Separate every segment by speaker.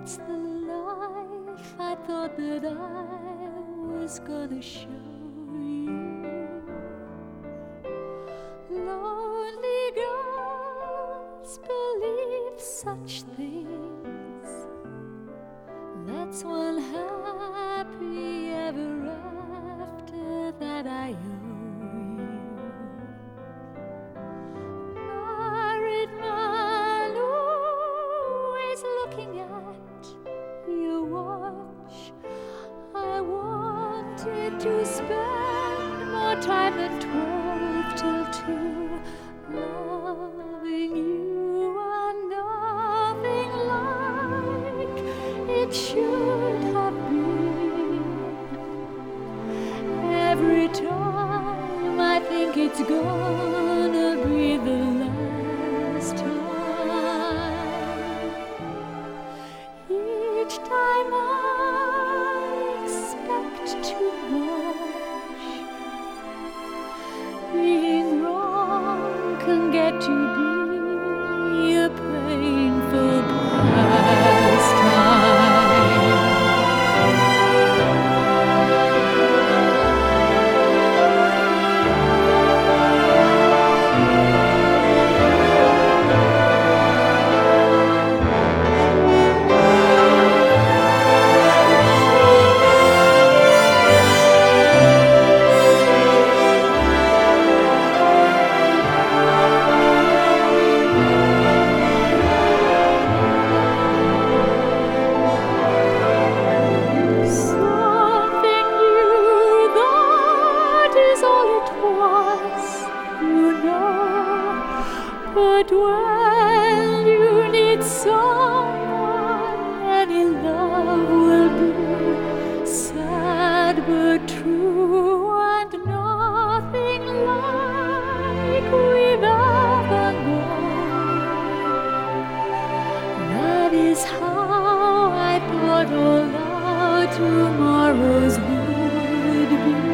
Speaker 1: That's the life I thought that I was gonna show you. Lonely girls believe such things. That's one happy ever after that I owe you. Married man always looking at your watch. I wanted to spend more time than 12 till 2. Loving you are nothing like it should have been. Every time I think it's gonna be the last time. Each time I expect too much. Being wrong can get to be a painful pastime. But when you need someone, any love will be sad but true, and nothing like we've ever known. That is how I thought all our tomorrows would be.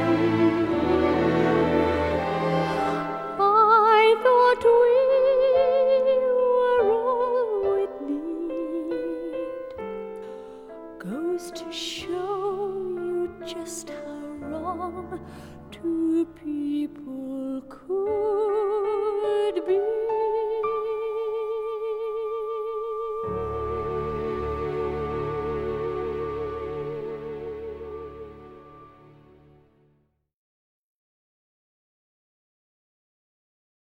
Speaker 1: I thought we goes to show you just how wrong two people could